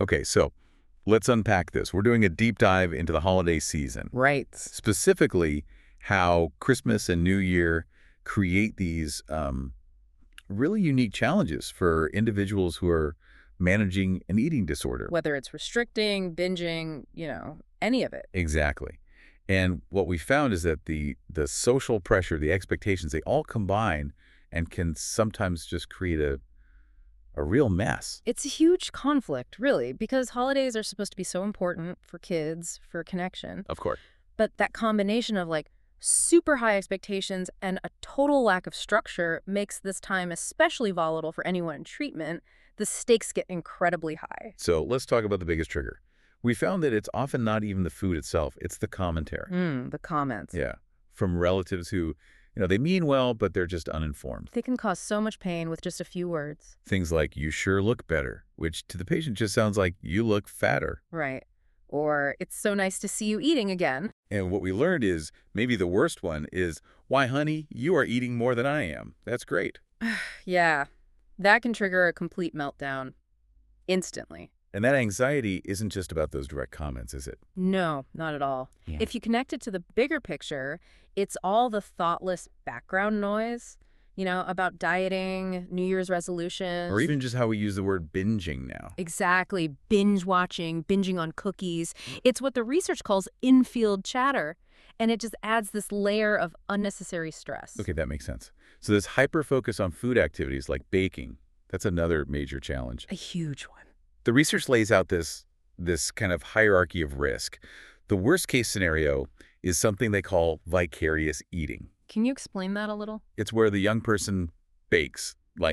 Okay, so let's unpack this. We're doing a deep dive into the holiday season, Right. specifically how Christmas and New Year create these really unique challenges for individuals who are managing an eating disorder. Whether it's restricting, binging, any of it. Exactly. And what we found is that the social pressure, the expectations, they all combine and can sometimes just create a real mess. It's a huge conflict, really, because holidays are supposed to be so important for kids, for connection. Of course. But that combination of super high expectations and a total lack of structure makes this time especially volatile for anyone in treatment. The stakes get incredibly high. So let's talk about the biggest trigger. We found that it's often not even the food itself, it's the commentary. The comments. Yeah. From relatives who, they mean well, but they're just uninformed. They can cause so much pain with just a few words. Things like, you sure look better, which to the patient just sounds like you look fatter. Right. Or, it's so nice to see you eating again. And what we learned is, maybe the worst one is, why, honey, you are eating more than I am. That's great. Yeah. That can trigger a complete meltdown. Instantly. And that anxiety isn't just about those direct comments, is it? No, not at all. Yeah. If you connect it to the bigger picture, it's all the thoughtless background noise, about dieting, New Year's resolutions. Or even just how we use the word binging now. Exactly. Binge watching, binging on cookies. It's what the research calls in-field chatter. And it just adds this layer of unnecessary stress. Okay, that makes sense. So this hyper-focus on food activities like baking, that's another major challenge. A huge one. The research lays out this kind of hierarchy of risk. The worst-case scenario is something they call vicarious eating. Can you explain that a little? It's where the young person bakes,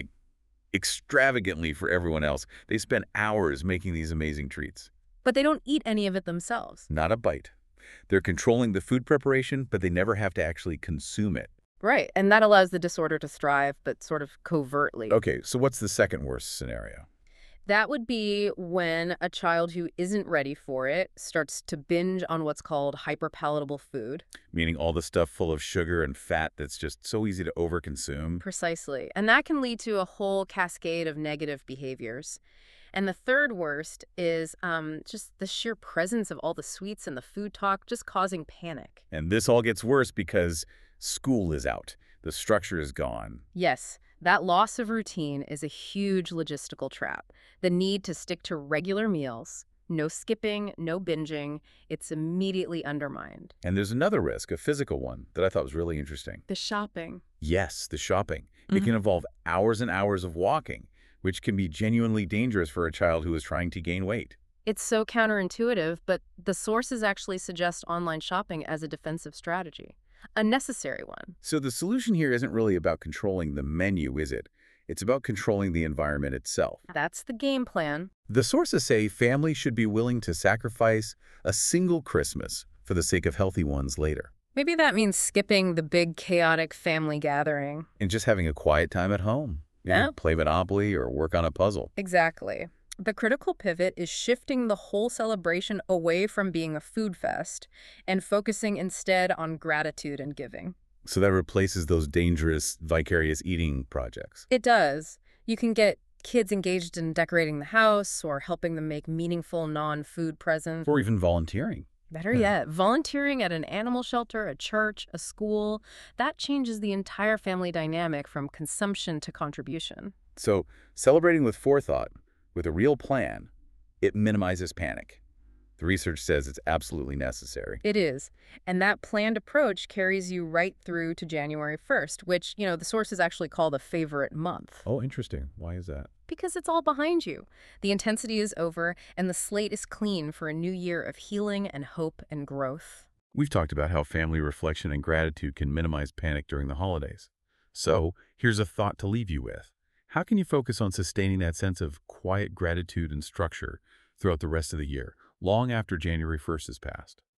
extravagantly for everyone else. They spend hours making these amazing treats. But they don't eat any of it themselves. Not a bite. They're controlling the food preparation, but they never have to actually consume it. Right. And that allows the disorder to thrive, but sort of covertly. Okay, so what's the second worst scenario? That would be when a child who isn't ready for it starts to binge on what's called hyperpalatable food. Meaning all the stuff full of sugar and fat that's just so easy to overconsume. Precisely. And that can lead to a whole cascade of negative behaviors. And the third worst is just the sheer presence of all the sweets and the food talk just causing panic. And this all gets worse because school is out. The structure is gone. Yes, that loss of routine is a huge logistical trap. The need to stick to regular meals, no skipping, no binging, it's immediately undermined. And there's another risk, a physical one, that I thought was really interesting. The shopping. Yes, the shopping. It can involve hours and hours of walking, which can be genuinely dangerous for a child who is trying to gain weight. It's so counterintuitive, but the sources actually suggest online shopping as a defensive strategy. A necessary one. So the solution here isn't really about controlling the menu, is it? It's about controlling the environment itself. That's the game plan. The sources say families should be willing to sacrifice a single Christmas for the sake of healthy ones later. Maybe that means skipping the big chaotic family gathering. And just having a quiet time at home. Yeah. Play Monopoly or work on a puzzle. Exactly. The critical pivot is shifting the whole celebration away from being a food fest and focusing instead on gratitude and giving. So that replaces those dangerous vicarious eating projects. It does. You can get kids engaged in decorating the house or helping them make meaningful non-food presents. Or even volunteering. Better yet, volunteering at an animal shelter, a church, a school, that changes the entire family dynamic from consumption to contribution. So celebrating with forethought, with a real plan, it minimizes panic. The research says it's absolutely necessary. It is. And that planned approach carries you right through to January 1st, which, the sources actually call the favorite month. Oh, interesting. Why is that? Because it's all behind you. The intensity is over, and the slate is clean for a new year of healing and hope and growth. We've talked about how family reflection and gratitude can minimize panic during the holidays. So here's a thought to leave you with. How can you focus on sustaining that sense of quiet gratitude and structure throughout the rest of the year, long after January 1st has passed?